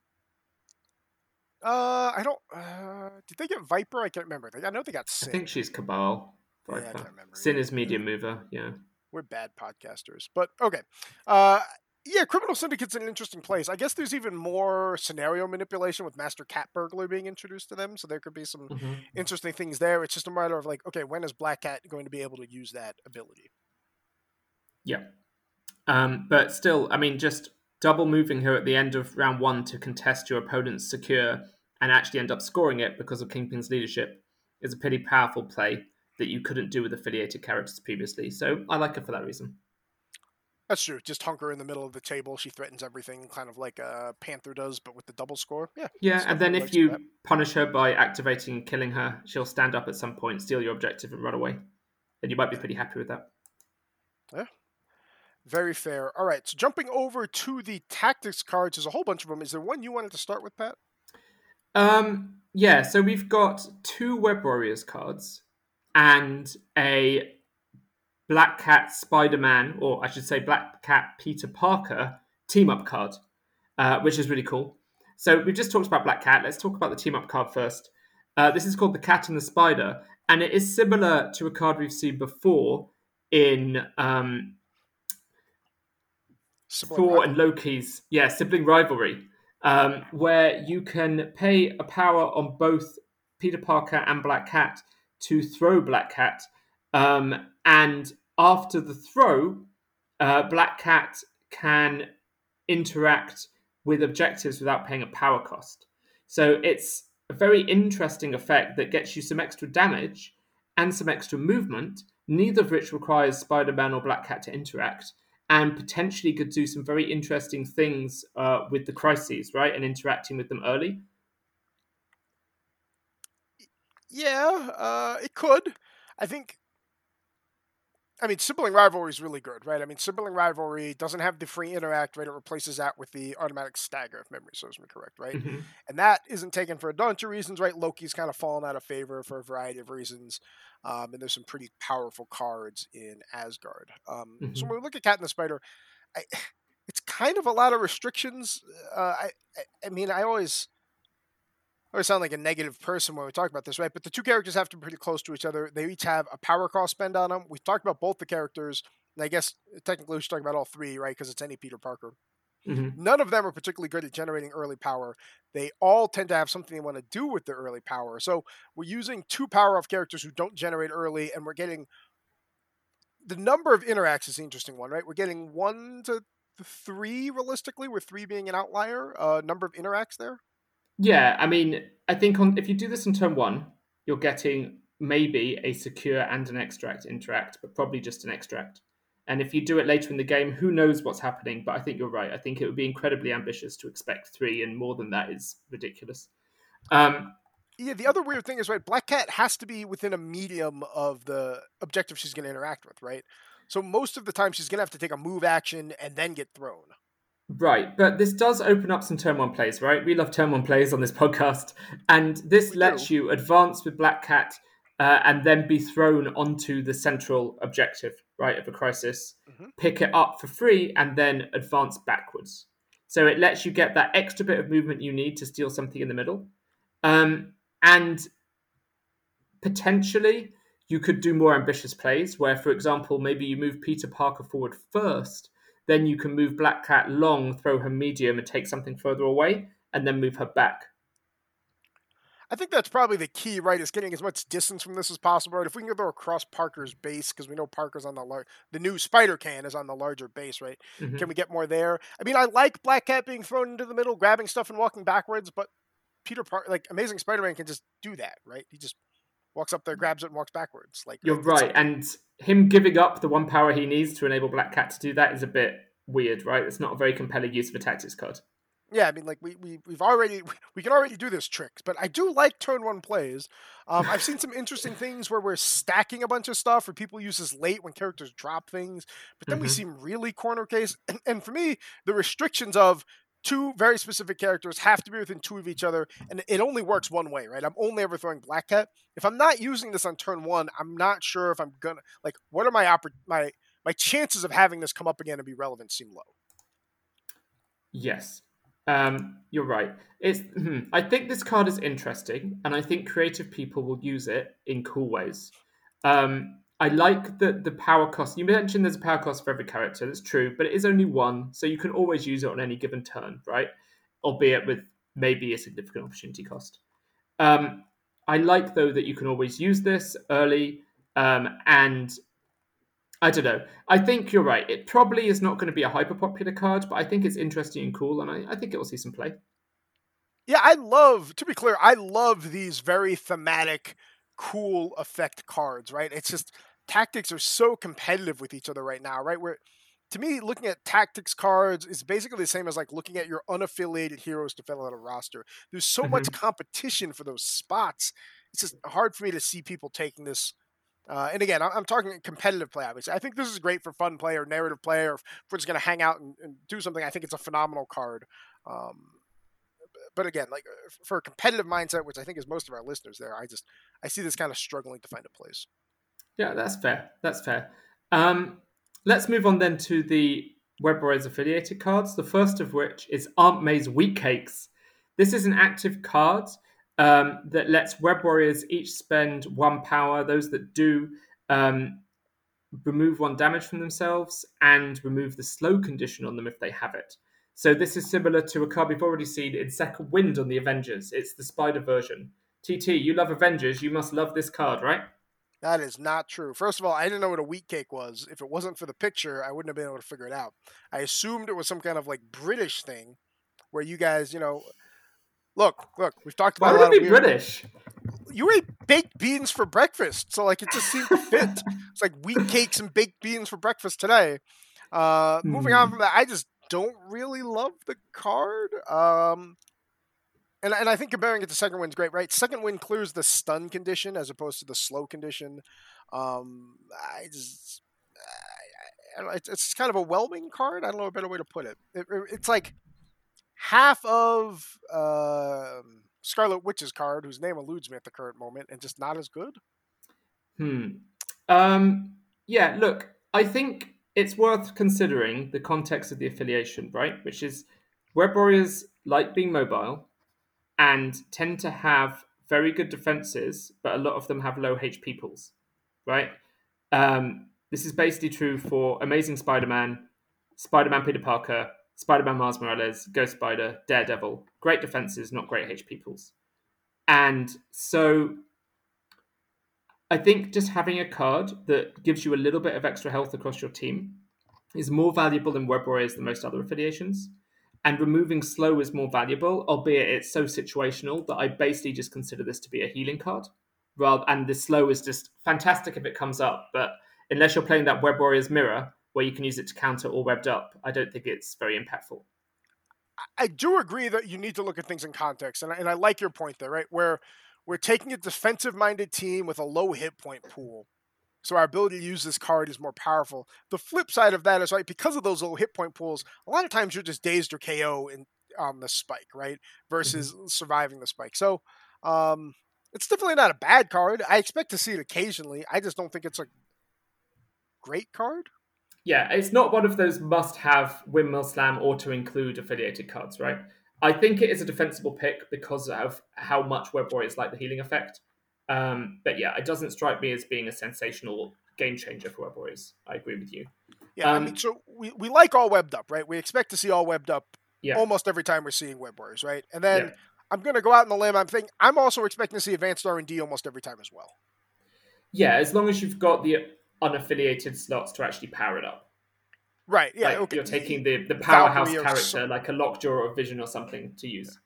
Uh, I don't. Uh, did they get Viper? I can't remember. I know they got Sin. I think she's Cabal. Yeah, I Viper. can't remember Sin either. is medium mover. Yeah. We're bad podcasters, but okay. Uh, yeah, Criminal Syndicate's an interesting place. I guess there's even more scenario manipulation with Master Cat Burglar being introduced to them, so there could be some Mm-hmm. interesting things there. It's just a matter of like, okay, when is Black Cat going to be able to use that ability? Yeah. Um, but still, I mean, just double moving her at the end of round one to contest your opponent's secure and actually end up scoring it because of Kingpin's leadership is a pretty powerful play that you couldn't do with affiliated characters previously. So I like her for that reason. That's true. Just hunker in the middle of the table. She threatens everything, kind of like a Panther does, but with the double score. Yeah. Yeah, and then definitely if legs you for that. punish her by activating and killing her, she'll stand up at some point, steal your objective, and run away. And you might be pretty happy with that. Very fair. All right. So jumping over to the tactics cards, there's a whole bunch of them. Is there one you wanted to start with, Pat? Um, yeah, so we've got two Web Warriors cards and a Black Cat Spider-Man, or I should say Black Cat Peter Parker team-up card, uh, which is really cool. So we've just talked about Black Cat. Let's talk about the team-up card first. Uh, this is called the Cat and the Spider, and it is similar to a card we've seen before in um, Sibling Thor rival. and Loki's yeah sibling rivalry, um, where you can pay a power on both Peter Parker and Black Cat to throw Black Cat, um, and after the throw, uh, Black Cat can interact with objectives without paying a power cost. So it's a very interesting effect that gets you some extra damage and some extra movement, neither of which requires Spider-Man or Black Cat to interact, and potentially could do some very interesting things uh, with the crises, right? And interacting with them early. Yeah, uh, it could. I think I mean, sibling rivalry is really good, right? I mean, sibling rivalry doesn't have the free interact, right? It replaces that with the automatic stagger, if memory serves me correct, right? Hmm. And that isn't taken for a bunch of reasons, right? Loki's kind of fallen out of favor for a variety of reasons, um, and there's some pretty powerful cards in Asgard. Um, so Hmm. when we look at Cat and the Spider, I, it's kind of a lot of restrictions. Uh, I, I, I mean, I always I always sound like a negative person when we talk about this, right? But the two characters have to be pretty close to each other. They each have a power cost spend on them. We've talked about both the characters, and I guess technically we should talk about all three, right? Because it's any Peter Parker. Hmm. None of them are particularly good at generating early power. They all tend to have something they want to do with their early power. So we're using two power off characters who don't generate early, and we're getting the number of interacts is the interesting one, right? We're getting one to three realistically, with three being an outlier. Uh, number of interacts there. Yeah, I mean, I think on if you do this in turn one, you're getting maybe a secure and an extract interact, but probably just an extract. And if you do it later in the game, who knows what's happening? But I think you're right. I think it would be incredibly ambitious to expect three, and more than that is ridiculous. Um, Yeah, the other weird thing is, right, Black Cat has to be within a medium of the objective she's going to interact with, right? So most of the time she's going to have to take a move action and then get thrown. Right, but this does open up some turn one plays, right? We love turn one plays on this podcast, and this We lets do. you advance with Black Cat uh, and then be thrown onto the central objective, right, of a crisis, Hmm. pick it up for free, and then advance backwards. So it lets you get that extra bit of movement you need to steal something in the middle, um, and potentially you could do more ambitious plays where, for example, maybe you move Peter Parker forward first, then you can move Black Cat long, throw her medium, and take something further away, and then move her back. I think that's probably the key, right? Is getting as much distance from this as possible. Right? If we can go across Parker's base, because we know Parker's on the lar- the new Spider Can is on the larger base, right? Hmm. Can we get more there? I mean, I like Black Cat being thrown into the middle, grabbing stuff and walking backwards, but Peter Parker, like Amazing Spider-Man, can just do that, right? He just walks up there, grabs it, and walks backwards. Like You're it's right, and him giving up the one power he needs to enable Black Cat to do that is a bit weird, right? It's not a very compelling use of a tactics card. Yeah, I mean, like we we we've already we can already do this trick, but I do like turn one plays. Um, I've seen some interesting things where we're stacking a bunch of stuff, or people use this late when characters drop things, but then we Hmm. seem really corner case. And, and for me, the restrictions of two very specific characters have to be within two of each other, and it only works one way, right? I'm only ever throwing Black Cat. If I'm not using this on turn one, I'm not sure if I'm gonna like. What are my oppor- my my chances of having this come up again and be relevant seem low. Yes, um, you're right. It's. hmm, I think this card is interesting, and I think creative people will use it in cool ways. Um, I like that the power cost. You mentioned there's a power cost for every character. That's true, but it is only one, so you can always use it on any given turn, right? Albeit with maybe a significant opportunity cost. Um, I like though that you can always use this early, um, and I don't know. I think you're right. It probably is not going to be a hyper popular card, but I think it's interesting and cool, and I, I think it will see some play. Yeah, I love, to be clear, I love these very thematic, cool effect cards, right? It's just tactics are so competitive with each other right now, right? Where to me, looking at tactics cards is basically the same as like looking at your unaffiliated heroes to fill out a roster. There's so much Hmm. competition for those spots. It's just hard for me to see people taking this. Uh, and again, I- I'm talking competitive play, obviously. I think this is great for fun play or narrative play, or if we're just going to hang out and, and do something. I think it's a phenomenal card. Um, but again, like uh, for a competitive mindset, which I think is most of our listeners there, I just I see this kind of struggling to find a place. Yeah, that's fair. That's fair. Um, let's move on then to the Web Warriors affiliated cards. The first of which is Aunt May's Wheat Cakes. This is an active card um, that lets Web Warriors each spend one power. Those that do um, remove one damage from themselves and remove the slow condition on them if they have it. So this is similar to a card we've already seen in Second Wind on the Avengers. It's the Spider version. T T, you love Avengers. You must love this card, right? That is not true. First of all, I didn't know what a wheat cake was. If it wasn't for the picture, I wouldn't have been able to figure it out. I assumed it was some kind of like British thing where you guys, you know, look, look, we've talked Why about a would lot it of be weird. British? You ate baked beans for breakfast, so like it just seemed to fit. It's like wheat cakes and baked beans for breakfast today. Uh, moving on from Hmm. that, I just don't really love the card. Um, and and I think comparing it to Second Wind's great, right? Second Wind clears the stun condition as opposed to the slow condition. Um, I just I don't know, it's, it's kind of a whelming card. I don't know a better way to put it. it it's like half of uh, Scarlet Witch's card, whose name eludes me at the current moment, and just not as good. Hmm. Um, yeah, look, I think it's worth considering the context of the affiliation, right? Which is Web Warriors like being mobile and tend to have very good defenses, but a lot of them have low H P pools, right? Um, this is basically true for Amazing Spider-Man, Spider-Man Peter Parker, Spider-Man Miles Morales, Ghost Spider, Daredevil. Great defenses, not great H P pools. And so I think just having a card that gives you a little bit of extra health across your team is more valuable in Web Warriors than most other affiliations. And removing slow is more valuable, albeit it's so situational that I basically just consider this to be a healing card. Rather, and the slow is just fantastic if it comes up, but unless you're playing that Web Warriors mirror where you can use it to counter all webbed up, I don't think it's very impactful. I do agree that you need to look at things in context, and I, and I like your point there, right? Where we're taking a defensive-minded team with a low hit point pool, so our ability to use this card is more powerful. The flip side of that is, right, because of those low hit point pools, a lot of times you're just dazed or K O in, on the spike, right, versus mm-hmm. surviving the spike. So um, it's definitely not a bad card. I expect to see it occasionally. I just don't think it's a great card. Yeah, it's not one of those must-have Windmill Slam auto-include affiliated cards, right? I think it is a defensible pick because of how much Web Warriors like the healing effect. Um, but yeah, it doesn't strike me as being a sensational game changer for Web Warriors. I agree with you. Yeah, um, I mean, so we, we like all webbed up, right? We expect to see all webbed up yeah. almost every time we're seeing Web Warriors, right? And then yeah. I'm going to go out on the limb. I'm thinking I'm also expecting to see advanced R and D almost every time as well. Yeah, as long as you've got the unaffiliated slots to actually power it up. Right, yeah. Like okay. You're taking the, the powerhouse Valkyrie character, so- like a Lockjaw or a Vision or something to use.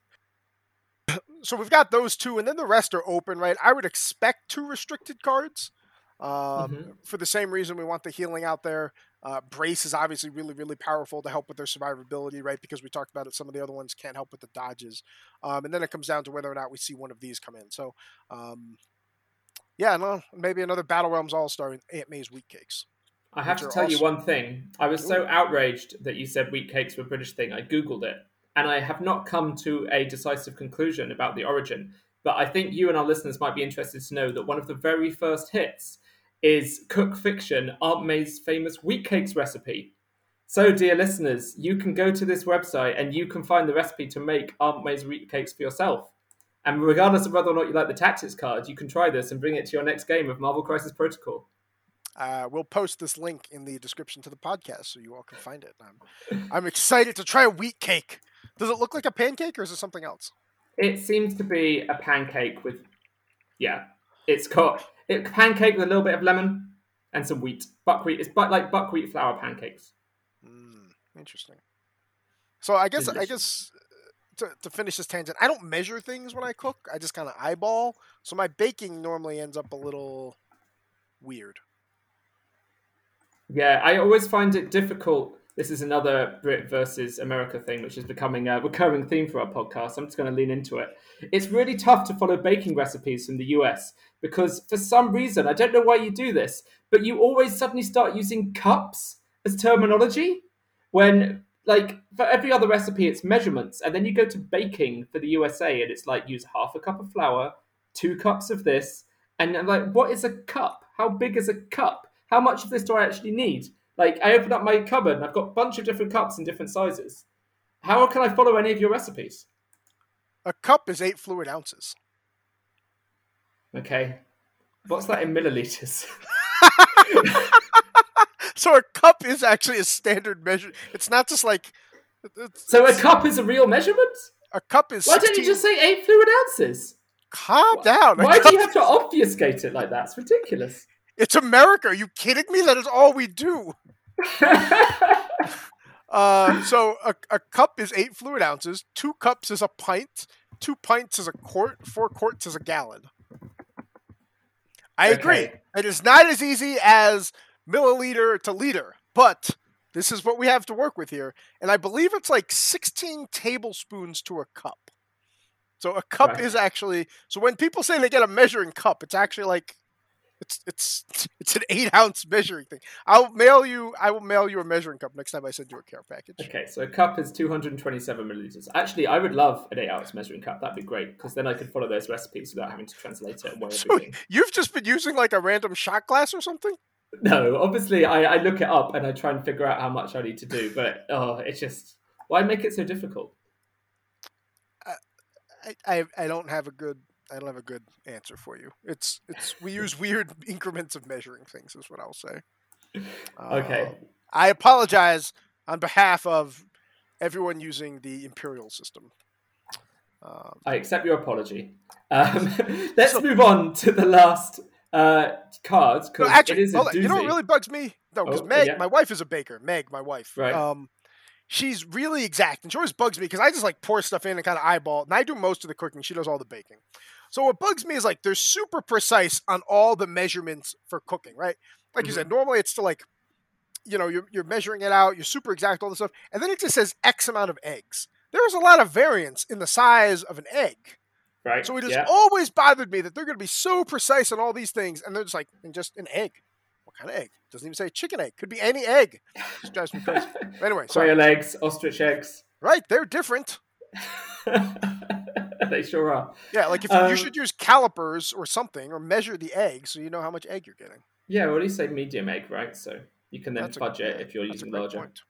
So we've got those two, and then the rest are open, right? I would expect two restricted cards um, mm-hmm. for the same reason we want the healing out there. Uh, Brace is obviously really, really powerful to help with their survivability, right? Because we talked about it, some of the other ones can't help with the dodges. Um, and then it comes down to whether or not we see one of these come in. So, um, yeah, no, maybe another Battle Realms All-Star in Aunt May's Wheat Cakes. I have to tell also... you one thing. I was so outraged that you said wheat cakes were a British thing. I Googled it, and I have not come to a decisive conclusion about the origin. But I think you and our listeners might be interested to know that one of the very first hits is Cook Fiction, Aunt May's famous wheat cakes recipe. So, dear listeners, you can go to this website and you can find the recipe to make Aunt May's wheat cakes for yourself. And regardless of whether or not you like the tactics card, you can try this and bring it to your next game of Marvel Crisis Protocol. Uh, we'll post this link in the description to the podcast so you all can find it. I'm, I'm excited to try a wheat cake. Does it look like a pancake or is it something else? It seems to be a pancake with, yeah, it's got it pancake with a little bit of lemon and some wheat. Buckwheat. It's but like buckwheat flour pancakes. Mm, interesting. So I guess Delicious. I guess to, to finish this tangent, I don't measure things when I cook. I just kind of eyeball. So my baking normally ends up a little weird. Yeah, I always find it difficult. This is another Brit versus America thing, which is becoming a recurring theme for our podcast. I'm just going to lean into it. It's really tough to follow baking recipes from the U S because for some reason, I don't know why you do this, but you always suddenly start using cups as terminology when, like, for every other recipe, it's measurements. And then you go to baking for the U S A and it's like, use half a cup of flour, two cups of this. And I'm like, what is a cup? How big is a cup? How much of this do I actually need? Like, I opened up my cupboard and I've got a bunch of different cups in different sizes. How can I follow any of your recipes? A cup is eight fluid ounces. Okay. What's that in milliliters? So a cup is actually a standard measure. It's not just like... It's, so a cup is a real measurement? A cup is Why sixteen... don't you just say eight fluid ounces? Calm Why, down. Why do you have to obfuscate it like that? It's ridiculous. It's America. Are you kidding me? That is all we do. uh, so a, a cup is eight fluid ounces. Two cups is a pint. Two pints is a quart. Four quarts is a gallon. I agree. Okay. It is not as easy as milliliter to liter, but this is what we have to work with here. And I believe it's like sixteen tablespoons to a cup. So a cup Right. is actually... So when people say they get a measuring cup, it's actually like It's it's it's an eight ounce measuring thing. I'll mail you. I will mail you a measuring cup next time I send you a care package. Okay, so a cup is two hundred twenty-seven milliliters. Actually, I would love an eight ounce measuring cup. That'd be great because then I could follow those recipes without having to translate it and weigh So everything. you've just been using like a random shot glass or something? No, obviously, I, I look it up and I try and figure out how much I need to do, but oh, it's just why make it so difficult? I, I I don't have a good I don't have a good answer for you. It's it's we use weird increments of measuring things is what I'll say. Okay. Uh, I apologize on behalf of everyone using the imperial system. Um, I accept your apology. Um, let's So- move on to the last uh, card no, because it actually, is a hold on. doozy. You know what really bugs me? No, because Oh, Meg, yeah. my wife is a baker. Meg, my wife. Right. Um, she's really exact, and she always bugs me because I just like pour stuff in and kind of eyeball, and I do most of the cooking. She does all the baking. So what bugs me is like they're super precise on all the measurements for cooking, right? Like you Mhm. said, normally it's to like, you know, you're you're measuring it out, you're super exact, all this stuff, and then it just says X amount of eggs. There is a lot of variance in the size of an egg. Right. So it has yeah. always bothered me that they're going to be so precise on all these things, and they're just like, and just an egg. What kind of egg? Doesn't even say chicken egg. Could be any egg. Just drives me crazy. Anyway, sorry. Quail eggs, ostrich eggs. Right, they're different. They sure are. Yeah, like if Um, you should use calipers or something, or measure the egg so you know how much egg you're getting. Yeah, well, at least say medium egg, right? So you can then That's a- fudge it yeah, if you're That's a using great larger. point.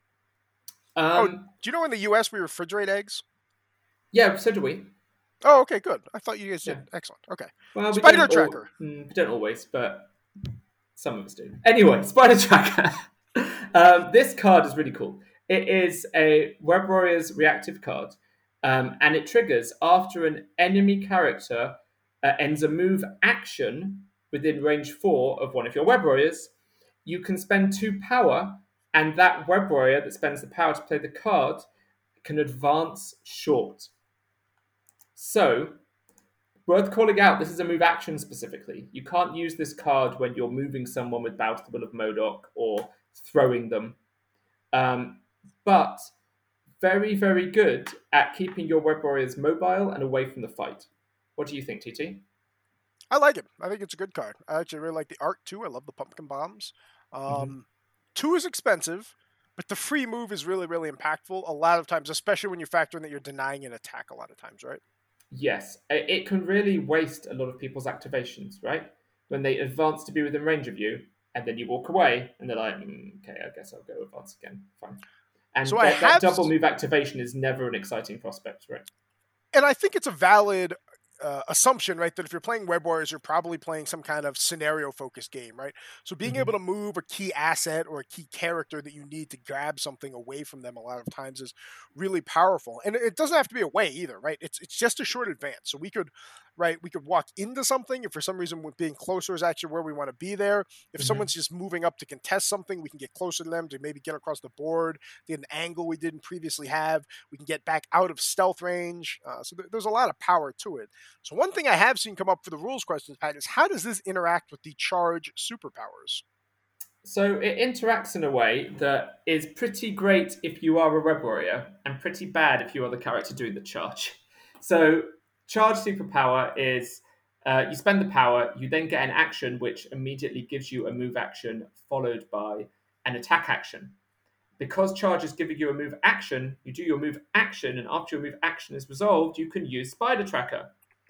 Um, Do you know in the U S we refrigerate eggs? Yeah, so do we. Oh, okay, good. I thought you guys did. Yeah. Excellent. Okay. Well, we Spider don't al- tracker. mm, we don't always, but some of us do. Anyway, Spider Tracker. um, this card is really cool. It is a Web Warriors reactive card, um, and it triggers after an enemy character uh, ends a move action within range four of one of your Web Warriors. You can spend two power, and that Web Warrior that spends the power to play the card can advance short. So, worth calling out, this is a move action specifically. You can't use this card when you're moving someone with Bow to the Will of Modok or throwing them. Um, but very, very good at keeping your Web Warriors mobile and away from the fight. What do you think, T T? I like it. I think it's a good card. I actually really like the art too. I love the pumpkin bombs. Um, Mm-hmm. Two is expensive, but the free move is really, really impactful a lot of times, especially when you factor in that you're denying an attack a lot of times, right? Yes, it it can really waste a lot of people's activations, right? When they advance to be within range of you, and then you walk away, and they're like, mm, okay, I guess I'll go advance again. Fine. And So I that, that have- double move activation is never an exciting prospect, right? And I think it's a valid uh, assumption, right? That if you're playing Web Warriors, you're probably playing some kind of scenario-focused game, right? So being Mhm. able to move a key asset or a key character that you need to grab something away from them a lot of times is really powerful. And it doesn't have to be away either, right? It's it's just a short advance. So we could, right? We could walk into something if for some reason being closer is actually where we want to be there. If Mhm. someone's just moving up to contest something, we can get closer to them to maybe get across the board, get an angle we didn't previously have. We can get back out of stealth range. Uh, so th- there's a lot of power to it. So one thing I have seen come up for the rules questions, Pat, is how does this interact with the charge superpowers? So it interacts in a way that is pretty great if you are a Web Warrior, and pretty bad if you are the character doing the charge. So charge superpower is uh, you spend the power, you then get an action which immediately gives you a move action followed by an attack action. Because charge is giving you a move action, you do your move action, and after your move action is resolved, you can use Spider Tracker.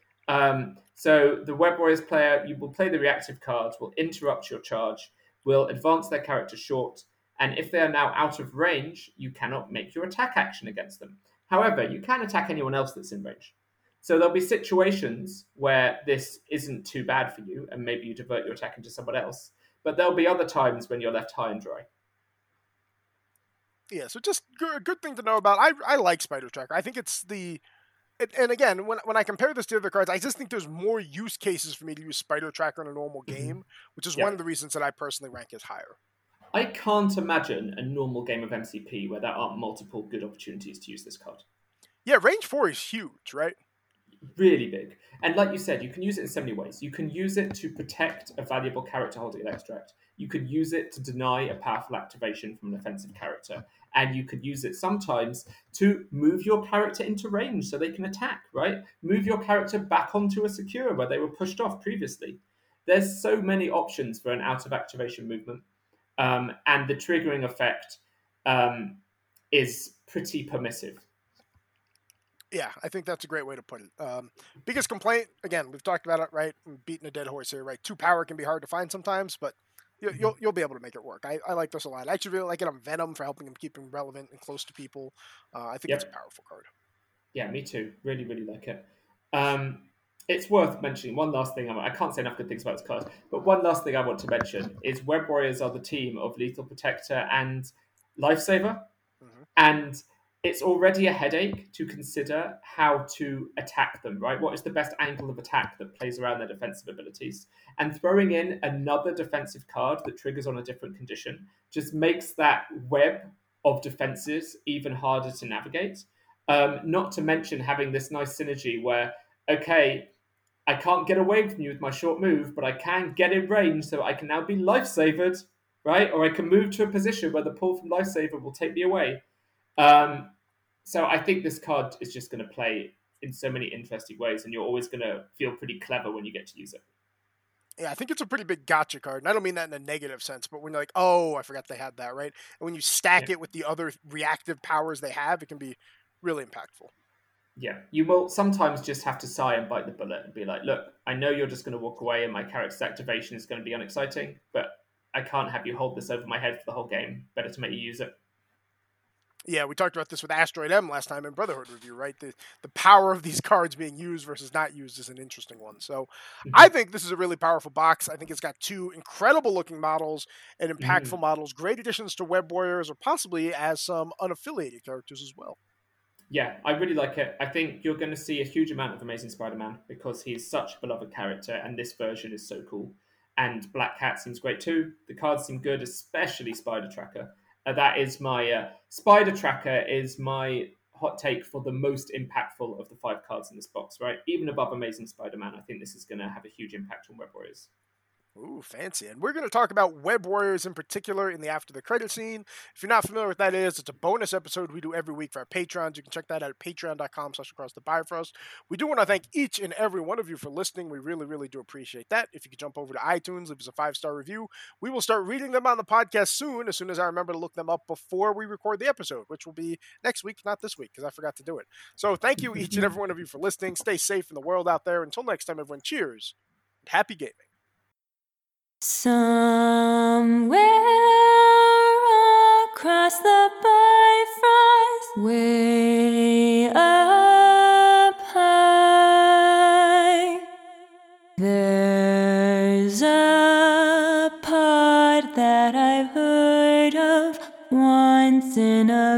Um, so the Web Warriors player, you will play the reactive cards, will interrupt your charge, will advance their character short, and if they are now out of range, you cannot make your attack action against them. However, you can attack anyone else that's in range. So there'll be situations where this isn't too bad for you, and maybe you divert your attack into someone else, but there'll be other times when you're left high and dry. Yeah, so just a good thing to know about. I I like Spider Tracker. I think it's the and, and again, when when I compare this to other cards, I just think there's more use cases for me to use Spider Tracker in a normal Mhm. game, which is Yeah. one of the reasons that I personally rank as higher. I can't imagine a normal game of M C P where there aren't multiple good opportunities to use this card. Yeah, range four is huge, right? Really big. And like you said, you can use it in so many ways. You can use it to protect a valuable character holding an extract. You could use it to deny a powerful activation from an offensive character. And you could use it sometimes to move your character into range so they can attack, right? Move your character back onto a secure where they were pushed off previously. There's so many options for an out of activation movement, um, and the triggering effect um, is pretty permissive. Yeah, I think that's a great way to put it. Um, biggest complaint, again, we've talked about it, right? I'm beating a dead horse here, right? Two power can be hard to find sometimes, but you, Mhm. you'll you'll be able to make it work. I, I like this a lot. I actually really like it on Venom for helping him keep him relevant and close to people. Uh, I think it's a Yep. powerful card. Yeah, me too. Really, really like it. Um, it's worth mentioning one last thing. I can't say enough good things about this card, but one last thing I want to mention is Web Warriors are the team of Lethal Protector and Lifesaver, hmm and it's already a headache to consider how to attack them, right? What is the best angle of attack that plays around their defensive abilities? And throwing in another defensive card that triggers on a different condition just makes that web of defenses even harder to navigate. Um, not to mention having this nice synergy where, okay, I can't get away from you with my short move, but I can get in range, so I can now be life-savered, right? Or I can move to a position where the pull from Lifesaver will take me away. Um, so I think this card is just going to play in so many interesting ways, and you're always going to feel pretty clever when you get to use it. Yeah, I think it's a pretty big gotcha card. And I don't mean that in a negative sense, but when you're like, oh, I forgot they had that, right? And when you stack Yeah. it with the other reactive powers they have, it can be really impactful. Yeah, you will sometimes just have to sigh and bite the bullet and be like, look, I know you're just going to walk away and my character's activation is going to be unexciting, but I can't have you hold this over my head for the whole game. Better to make you use it. Yeah, we talked about this with Asteroid M last time in Brotherhood review, right? The the power of these cards being used versus not used is an interesting one. So I Mm-hmm. think this is a really powerful box. I think it's got two incredible looking models and impactful Mm. models, great additions to Web Warriors, or possibly as some unaffiliated characters as well. Yeah, I really like it. I think you're going to see a huge amount of Amazing Spider-Man because he's such a beloved character, and this version is so cool. And Black Cat seems great too. The cards seem good, especially Spider Tracker. Uh, that is my uh, Spider Tracker is my hot take for the most impactful of the five cards in this box. Right, even above Amazing Spider-Man, I think this is going to have a huge impact on Web Warriors. Ooh, fancy. And we're going to talk about Web Warriors in particular in the After the Credit scene. If you're not familiar with what that is, it's a bonus episode we do every week for our Patrons. You can check that out at patreon.com slash across the Bifrost. We do want to thank each and every one of you for listening. We really, really do appreciate that. If you could jump over to iTunes, leave us a five-star review. We will start reading them on the podcast soon, as soon as I remember to look them up before we record the episode, which will be next week, not this week, because I forgot to do it. So thank you, each and every one of you, for listening. Stay safe in the world out there. Until next time, everyone, cheers and happy gaming. Somewhere across the Bifrost, way up high, there's a part that I've heard of once in a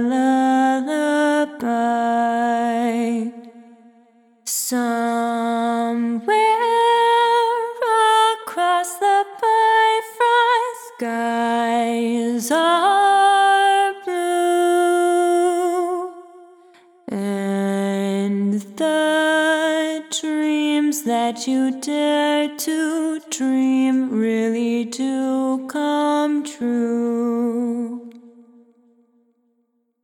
lullaby. Somewhere across the Bifrost, skies are blue, and the dreams that you dare to dream really do come true.